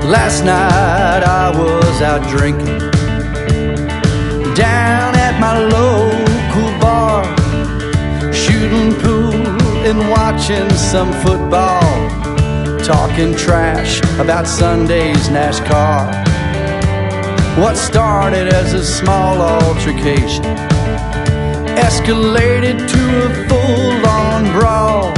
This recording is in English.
Last night I was out drinking down at my local bar, shooting pool and watching some football, talking trash about Sunday's NASCAR. What started as a small altercation escalated to a full-on brawl.